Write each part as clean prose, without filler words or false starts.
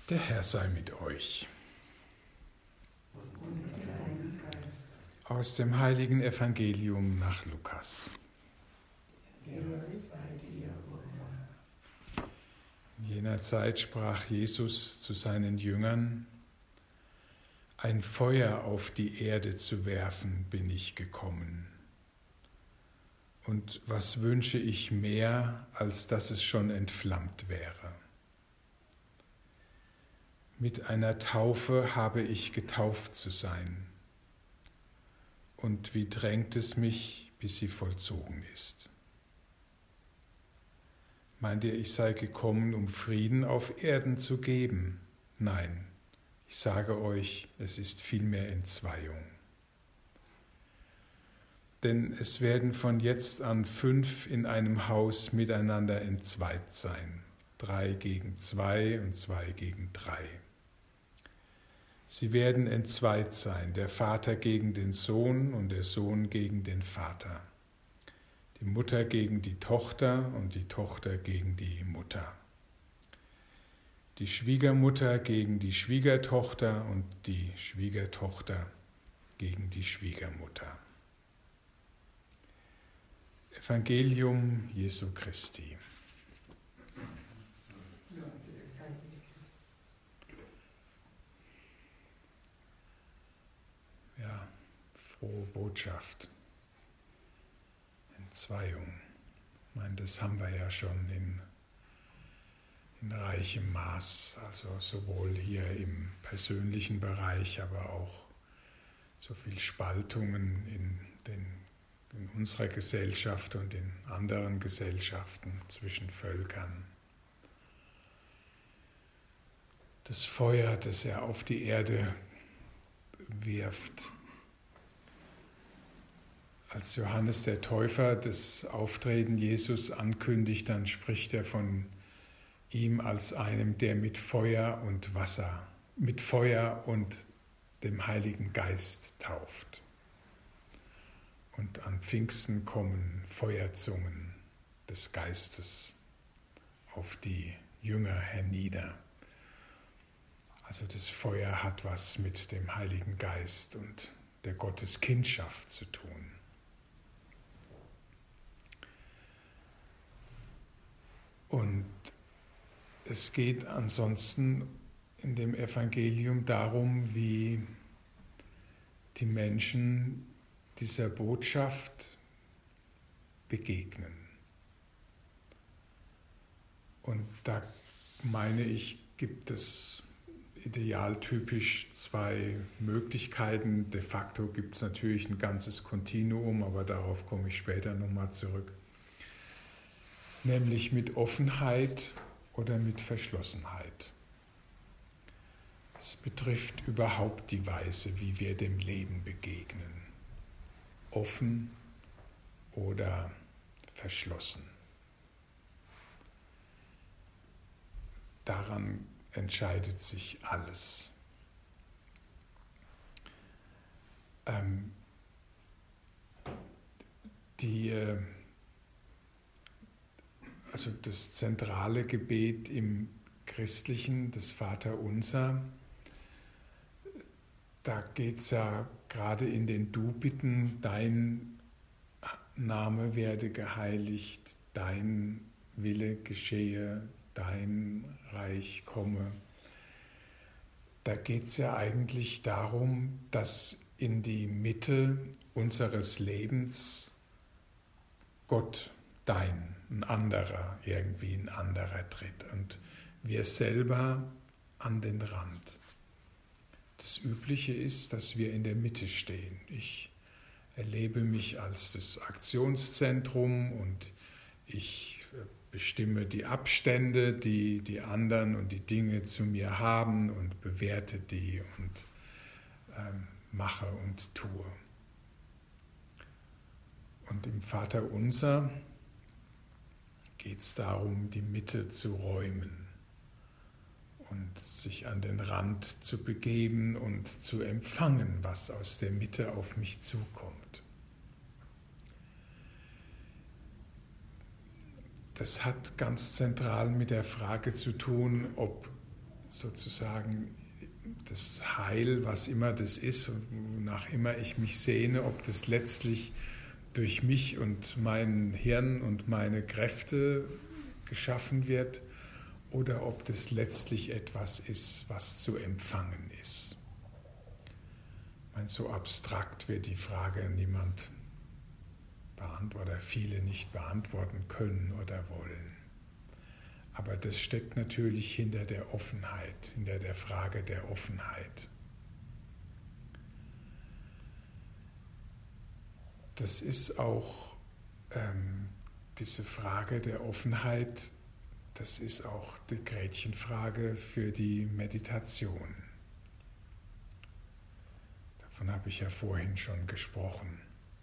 Der Herr sei mit euch. Aus dem heiligen Evangelium nach Lukas. In jener Zeit sprach Jesus zu seinen Jüngern: Ein Feuer auf die Erde zu werfen, bin ich gekommen. Und was wünsche ich mehr, als dass es schon entflammt wäre? Mit einer Taufe habe ich getauft zu sein. Und wie drängt es mich, bis sie vollzogen ist? Meint ihr, ich sei gekommen, um Frieden auf Erden zu geben? Nein, ich sage euch, es ist vielmehr Entzweiung. Denn es werden von jetzt an 5 in einem Haus miteinander entzweit sein, 3 gegen 2 und 2 gegen 3. Sie werden entzweit sein, der Vater gegen den Sohn und der Sohn gegen den Vater, die Mutter gegen die Tochter und die Tochter gegen die Mutter, die Schwiegermutter gegen die Schwiegertochter und die Schwiegertochter gegen die Schwiegermutter. Evangelium Jesu Christi. Ja, frohe Botschaft. Entzweiung. Ich meine, das haben wir ja schon in reichem Maß, also sowohl hier im persönlichen Bereich, aber auch so viel Spaltungen in unserer Gesellschaft und in anderen Gesellschaften zwischen Völkern. Das Feuer, das er auf die Erde wirft. Als Johannes der Täufer das Auftreten Jesus ankündigt, dann spricht er von ihm als einem, der mit Feuer und Wasser, mit Feuer und dem Heiligen Geist tauft. Und an Pfingsten kommen Feuerzungen des Geistes auf die Jünger hernieder. Also das Feuer hat was mit dem Heiligen Geist und der Gotteskindschaft zu tun. Und es geht ansonsten in dem Evangelium darum, wie die Menschen dieser Botschaft begegnen. Und da meine ich, gibt es idealtypisch 2 Möglichkeiten. De facto gibt es natürlich ein ganzes Kontinuum, aber darauf komme ich später nochmal zurück. Nämlich mit Offenheit oder mit Verschlossenheit. Es betrifft überhaupt die Weise, wie wir dem Leben begegnen. Offen oder verschlossen. Daran entscheidet sich alles. Also das zentrale Gebet im Christlichen, das Vaterunser, da geht es ja gerade in den Du-Bitten, dein Name werde geheiligt, dein Wille geschehe, dein Reich komme. Da geht es ja eigentlich darum, dass in die Mitte unseres Lebens Gott, ein anderer tritt und wir selber an den Rand. Das Übliche ist, dass wir in der Mitte stehen. Ich erlebe mich als das Aktionszentrum und ich bestimme die Abstände, die die anderen und die Dinge zu mir haben und bewerte die und mache und tue. Und im Vaterunser geht es darum, die Mitte zu räumen und sich an den Rand zu begeben und zu empfangen, was aus der Mitte auf mich zukommt. Das hat ganz zentral mit der Frage zu tun, ob sozusagen das Heil, was immer das ist und wonach immer ich mich sehne, ob das letztlich durch mich und mein Hirn und meine Kräfte geschaffen wird oder ob das letztlich etwas ist, was zu empfangen ist. Ich meine, so abstrakt wird die Frage niemand beantworten oder viele nicht beantworten können oder wollen. Aber das steckt natürlich hinter der Offenheit, hinter der Frage der Offenheit. Das ist auch diese Frage der Offenheit, das ist auch die Gretchenfrage für die Meditation. Davon habe ich ja vorhin schon gesprochen.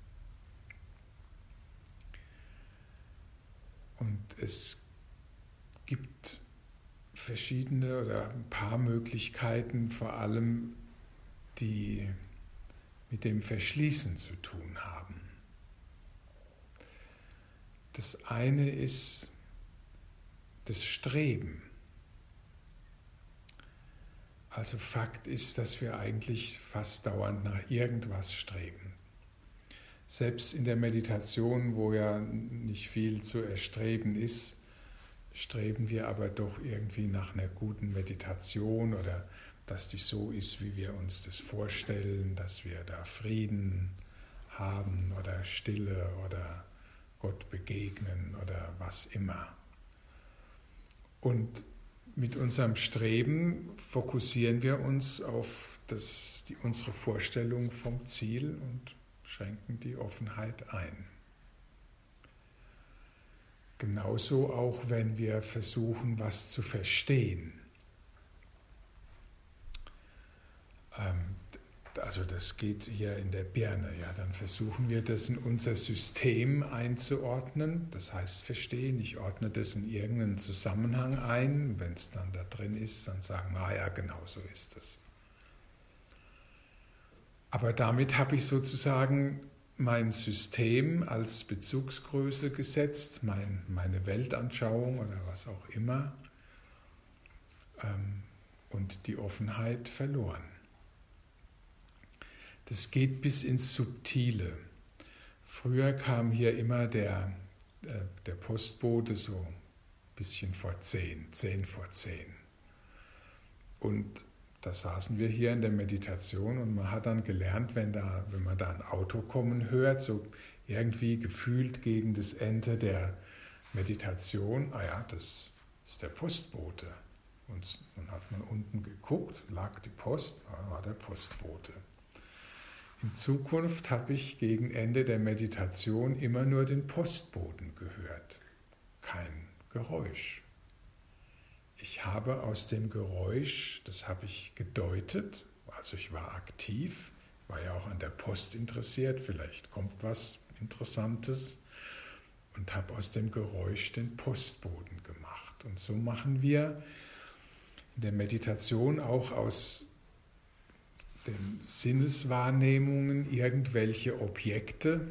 Und es gibt verschiedene oder ein paar Möglichkeiten, vor allem die mit dem Verschließen zu tun haben. Das eine ist das Streben. Also Fakt ist, dass wir eigentlich fast dauernd nach irgendwas streben. Selbst in der Meditation, wo ja nicht viel zu erstreben ist, streben wir aber doch irgendwie nach einer guten Meditation oder dass die so ist, wie wir uns das vorstellen, dass wir da Frieden haben oder Stille oder Gott begegnen oder was immer. Und mit unserem Streben fokussieren wir uns auf unsere Vorstellung vom Ziel und schränken die Offenheit ein. Genauso auch, wenn wir versuchen, was zu verstehen. Also das geht hier in der Birne, ja, dann versuchen wir das in unser System einzuordnen, das heißt verstehen, ich ordne das in irgendeinen Zusammenhang ein, wenn es dann da drin ist, dann sagen, ja, genau so ist es. Aber damit habe ich sozusagen mein System als Bezugsgröße gesetzt, meine Weltanschauung oder was auch immer, und die Offenheit verloren. Das geht bis ins Subtile. Früher kam hier immer der Postbote so ein bisschen vor 10 vor 10. Und da saßen wir hier in der Meditation und man hat dann gelernt, wenn man da ein Auto kommen hört, so irgendwie gefühlt gegen das Ende der Meditation, das ist der Postbote. Und dann hat man unten geguckt, lag die Post, war der Postbote. In Zukunft habe ich gegen Ende der Meditation immer nur den Postboten gehört. Kein Geräusch. Ich habe aus dem Geräusch, das habe ich gedeutet, also ich war aktiv, war ja auch an der Post interessiert, vielleicht kommt was Interessantes, und habe aus dem Geräusch den Postboten gemacht. Und so machen wir in der Meditation auch aus den Sinneswahrnehmungen irgendwelche Objekte.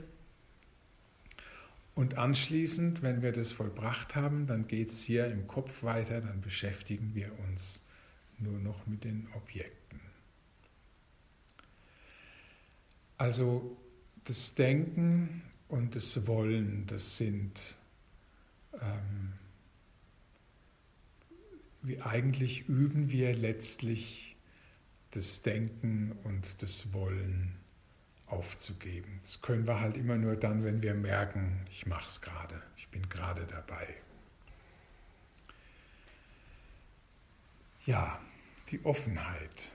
Und anschließend, wenn wir das vollbracht haben, dann geht es hier im Kopf weiter, dann beschäftigen wir uns nur noch mit den Objekten. Also das Denken und das Wollen, das sind wie eigentlich üben wir letztlich das Denken und das Wollen aufzugeben. Das können wir halt immer nur dann, wenn wir merken, ich mache es gerade, ich bin gerade dabei. Ja, die Offenheit.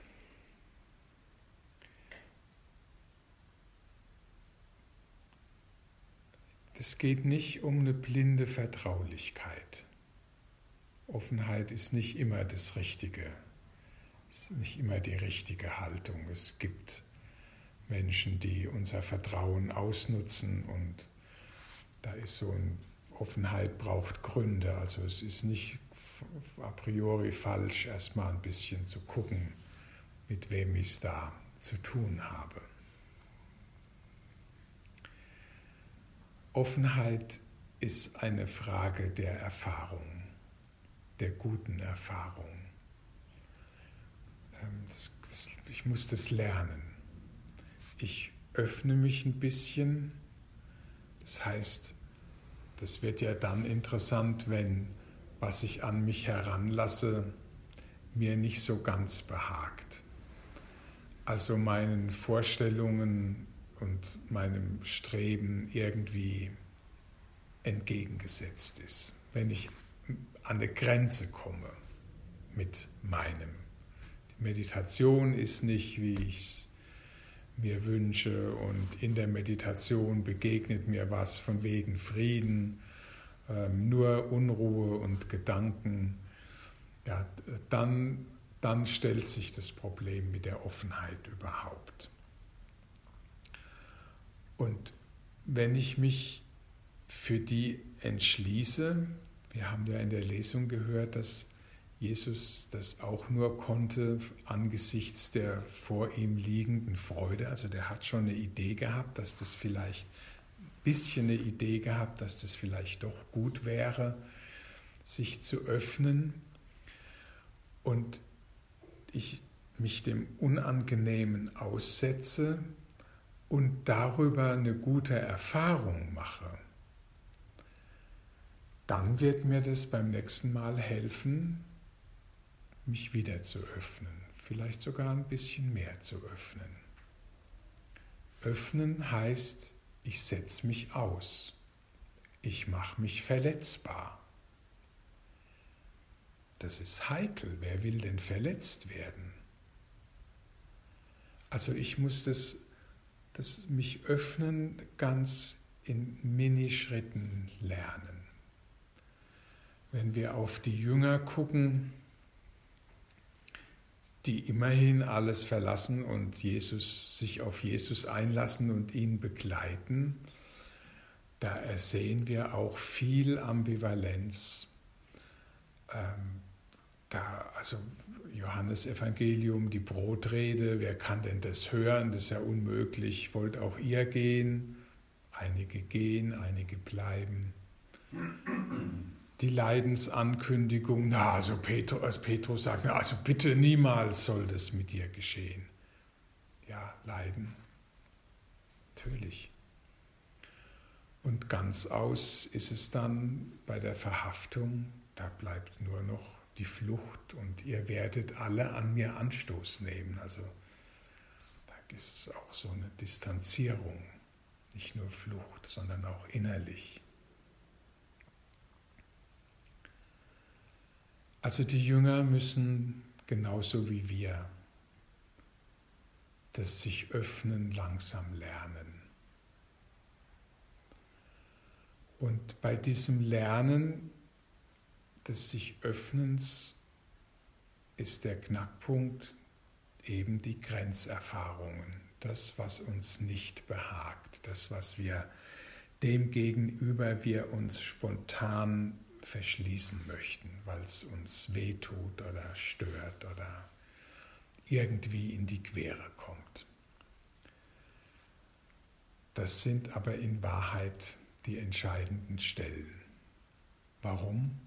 Es geht nicht um eine blinde Vertraulichkeit. Offenheit ist nicht immer das Richtige. Es ist nicht immer die richtige Haltung. Es gibt Menschen, die unser Vertrauen ausnutzen und da ist so eine Offenheit braucht Gründe. Also es ist nicht a priori falsch, erstmal ein bisschen zu gucken, mit wem ich es da zu tun habe. Offenheit ist eine Frage der Erfahrung, der guten Erfahrung. muss das lernen. Ich öffne mich ein bisschen. Das heißt, das wird ja dann interessant, wenn was ich an mich heranlasse, mir nicht so ganz behagt. Also meinen Vorstellungen und meinem Streben irgendwie entgegengesetzt ist. Wenn ich an eine Grenze komme mit meinem. Die Meditation ist nicht, wie ich es mir wünsche, und in der Meditation begegnet mir was von wegen Frieden, nur Unruhe und Gedanken. Ja, dann stellt sich das Problem mit der Offenheit überhaupt. Und wenn ich mich für die entschließe, wir haben ja in der Lesung gehört, dass Jesus das auch nur konnte angesichts der vor ihm liegenden Freude. Also der hat schon eine Idee gehabt, dass das vielleicht dass das vielleicht doch gut wäre, sich zu öffnen. Und ich mich dem Unangenehmen aussetze und darüber eine gute Erfahrung mache, dann wird mir das beim nächsten Mal helfen, mich wieder zu öffnen, vielleicht sogar ein bisschen mehr zu öffnen. Öffnen heißt, ich setze mich aus, ich mache mich verletzbar. Das ist heikel, wer will denn verletzt werden? Also ich muss das mich öffnen ganz in Minischritten lernen. Wenn wir auf die Jünger gucken, die immerhin alles verlassen und sich auf Jesus einlassen und ihn begleiten, da ersehen wir auch viel Ambivalenz. Also Johannes Evangelium, die Brotrede, wer kann denn das hören? Das ist ja unmöglich. Wollt auch ihr gehen? Einige gehen, einige bleiben. Die Leidensankündigung, also Petrus sagt, also bitte niemals soll das mit dir geschehen. Ja, Leiden, natürlich. Und ganz aus ist es dann bei der Verhaftung, da bleibt nur noch die Flucht und ihr werdet alle an mir Anstoß nehmen. Also da ist es auch so eine Distanzierung, nicht nur Flucht, sondern auch innerlich. Also die Jünger müssen genauso wie wir das sich öffnen langsam lernen. Und bei diesem Lernen des sich Öffnens ist der Knackpunkt eben die Grenzerfahrungen, das, was uns nicht behagt, das, was wir demgegenüber wir uns spontan verschließen möchten, weil es uns wehtut oder stört oder irgendwie in die Quere kommt. Das sind aber in Wahrheit die entscheidenden Stellen. Warum?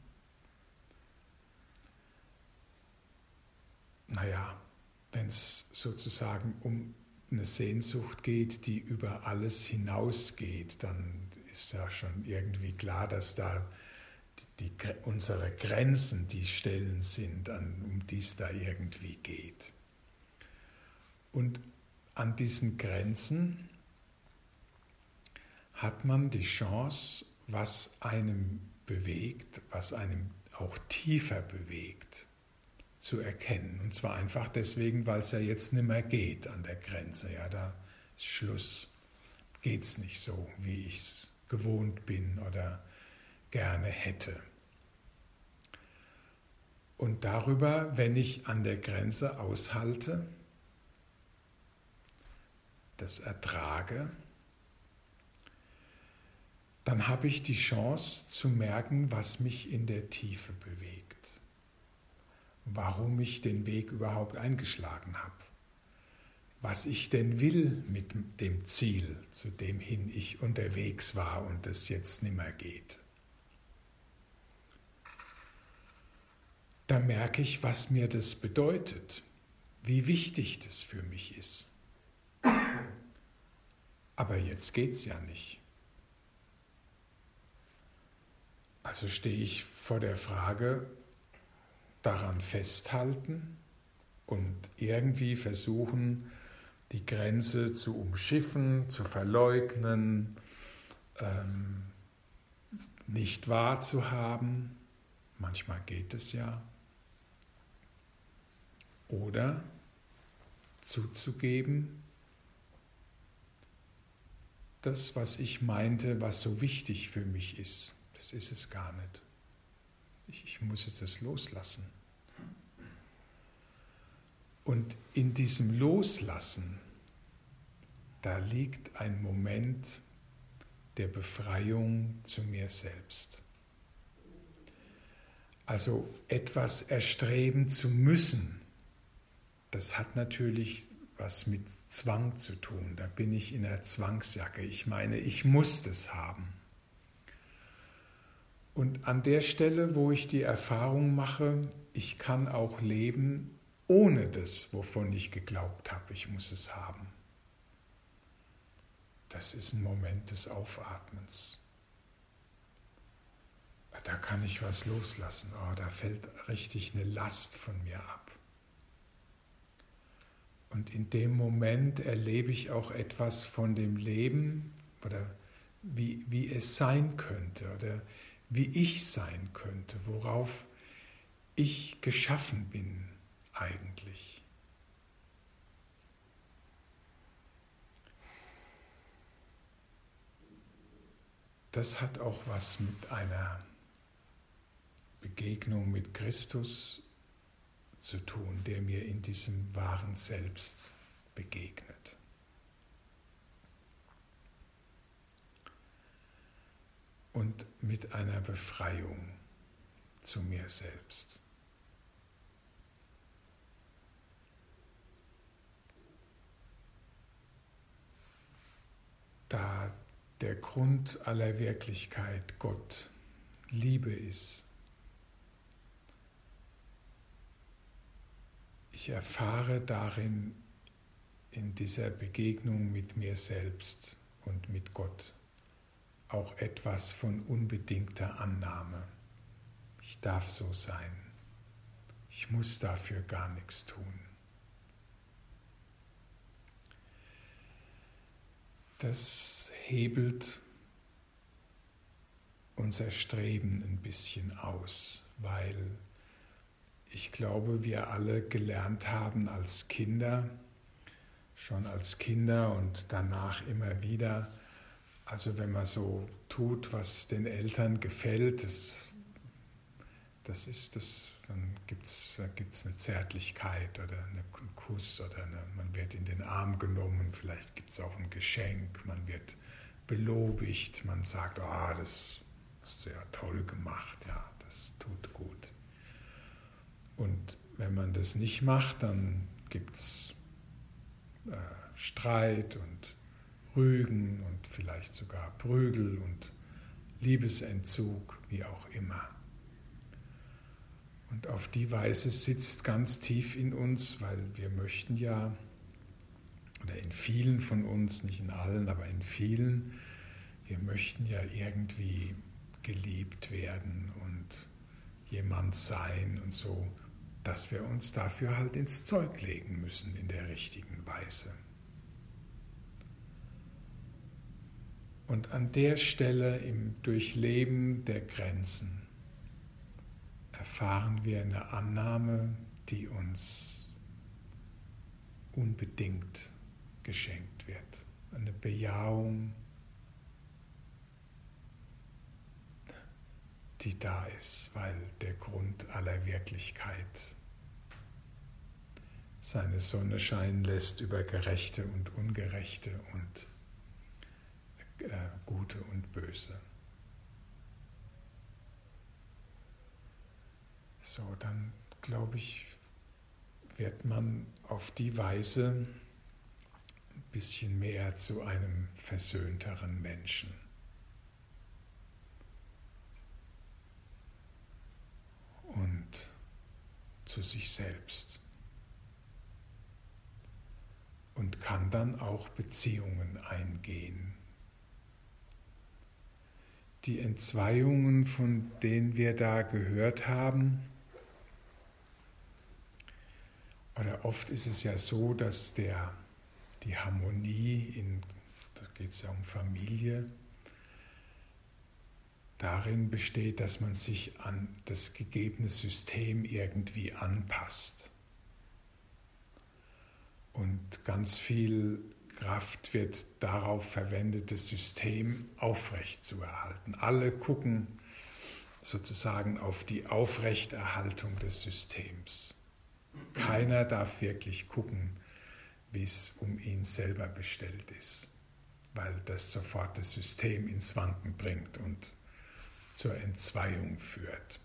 Wenn es sozusagen um eine Sehnsucht geht, die über alles hinausgeht, dann ist ja schon irgendwie klar, dass da unsere Grenzen die Stellen sind, um die es da irgendwie geht. Und an diesen Grenzen hat man die Chance, was einem bewegt, was einem auch tiefer bewegt, zu erkennen. Und zwar einfach deswegen, weil es ja jetzt nicht mehr geht an der Grenze. Ja, da ist Schluss. Geht es nicht so, wie ich es gewohnt bin oder gerne hätte. Und darüber, wenn ich an der Grenze aushalte, das ertrage, dann habe ich die Chance zu merken, was mich in der Tiefe bewegt. Warum ich den Weg überhaupt eingeschlagen habe. Was ich denn will mit dem Ziel, zu dem hin ich unterwegs war und es jetzt nimmer geht. Da merke ich, was mir das bedeutet, wie wichtig das für mich ist. Aber jetzt geht es ja nicht. Also stehe ich vor der Frage, daran festhalten und irgendwie versuchen, die Grenze zu umschiffen, zu verleugnen, nicht wahrzuhaben. Manchmal geht es ja. Oder zuzugeben, das, was ich meinte, was so wichtig für mich ist, das ist es gar nicht. Ich muss es loslassen. Und in diesem Loslassen, da liegt ein Moment der Befreiung zu mir selbst. Also etwas erstreben zu müssen, das hat natürlich was mit Zwang zu tun. Da bin ich in einer Zwangsjacke. Ich meine, ich muss das haben. Und an der Stelle, wo ich die Erfahrung mache, ich kann auch leben ohne das, wovon ich geglaubt habe, ich muss es haben. Das ist ein Moment des Aufatmens. Da kann ich was loslassen. Oh, da fällt richtig eine Last von mir ab. Und in dem Moment erlebe ich auch etwas von dem Leben oder wie es sein könnte oder wie ich sein könnte, worauf ich geschaffen bin eigentlich. Das hat auch was mit einer Begegnung mit Christus zu tun, der mir in diesem wahren Selbst begegnet. Und mit einer Befreiung zu mir selbst. Da der Grund aller Wirklichkeit Gott, Liebe ist, ich erfahre darin, in dieser Begegnung mit mir selbst und mit Gott, auch etwas von unbedingter Annahme. Ich darf so sein. Ich muss dafür gar nichts tun. Das hebelt unser Streben ein bisschen aus, weil ich glaube, wir alle gelernt haben als Kinder, schon als Kinder und danach immer wieder, also wenn man so tut, was den Eltern gefällt, dann gibt es eine Zärtlichkeit oder einen Kuss oder man wird in den Arm genommen, vielleicht gibt es auch ein Geschenk, man wird belobigt, man sagt, das hast du ja toll gemacht, ja, das tut gut. Und wenn man das nicht macht, dann gibt es Streit und Rügen und vielleicht sogar Prügel und Liebesentzug, wie auch immer. Und auf die Weise sitzt ganz tief in uns, weil wir möchten ja, oder in vielen von uns, nicht in allen, aber in vielen, wir möchten ja irgendwie geliebt werden und jemand sein und so, dass wir uns dafür halt ins Zeug legen müssen in der richtigen Weise. Und an der Stelle im Durchleben der Grenzen erfahren wir eine Annahme, die uns unbedingt geschenkt wird. Eine Bejahung, die da ist, weil der Grund aller Wirklichkeit seine Sonne scheinen lässt über Gerechte und Ungerechte und Gute und Böse. So, dann glaube ich, wird man auf die Weise ein bisschen mehr zu einem versöhnteren Menschen. Und zu sich selbst. und kann dann auch Beziehungen eingehen. Die Entzweiungen, von denen wir da gehört haben, oder oft ist es ja so, dass die Harmonie, da geht es ja um Familie, darin besteht, dass man sich an das gegebene System irgendwie anpasst. Und ganz viel Kraft wird darauf verwendet, das System aufrechtzuerhalten. Alle gucken sozusagen auf die Aufrechterhaltung des Systems. Keiner darf wirklich gucken, wie es um ihn selber bestellt ist, weil das sofort das System ins Wanken bringt und zur Entzweiung führt.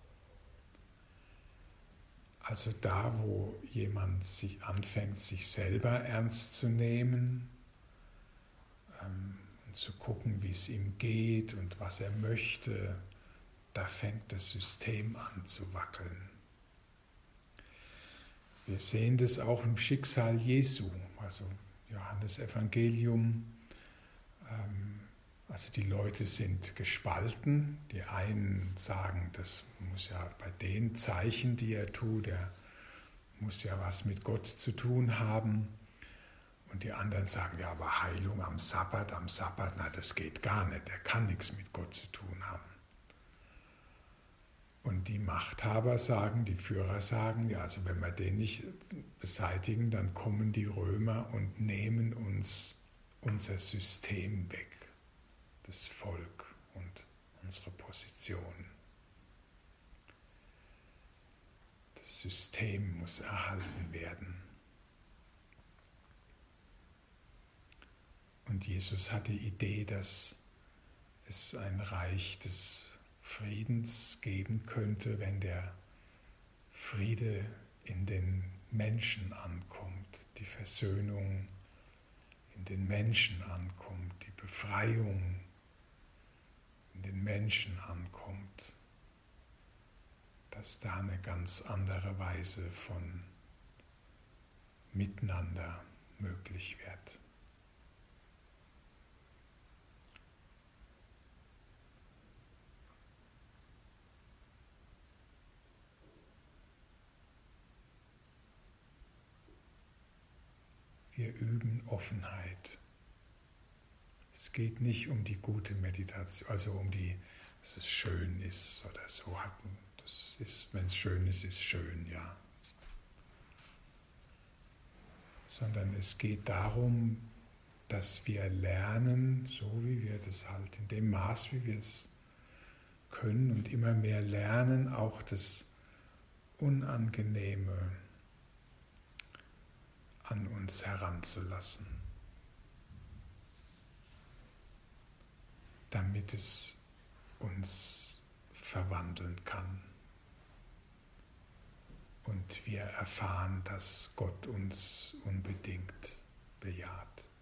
Also da, wo jemand sich anfängt, sich selber ernst zu nehmen und zu gucken, wie es ihm geht und was er möchte, da fängt das System an zu wackeln. Wir sehen das auch im Schicksal Jesu, also Johannes Evangelium. Also die Leute sind gespalten. Die einen sagen, das muss ja bei den Zeichen, die er tut, er muss ja was mit Gott zu tun haben. Und die anderen sagen, ja, aber Heilung am Sabbat, na, das geht gar nicht, er kann nichts mit Gott zu tun haben. Und die Machthaber sagen, die Führer sagen, ja, also wenn wir den nicht beseitigen, dann kommen die Römer und nehmen uns unser System weg. Das Volk und unsere Position. Das System muss erhalten werden. Und Jesus hat die Idee, dass es ein Reich des Friedens geben könnte, wenn der Friede in den Menschen ankommt, die Versöhnung in den Menschen ankommt, die Befreiung in den Menschen ankommt, dass da eine ganz andere Weise von Miteinander möglich wird. Wir üben Offenheit. Es geht nicht um die gute Meditation, also um dass es schön ist oder so. Das ist, wenn es schön ist, ist schön, ja. Sondern es geht darum, dass wir lernen, so wie wir das halt, in dem Maß, wie wir es können und immer mehr lernen, auch das Unangenehme an uns heranzulassen, damit es uns verwandeln kann und wir erfahren, dass Gott uns unbedingt bejaht.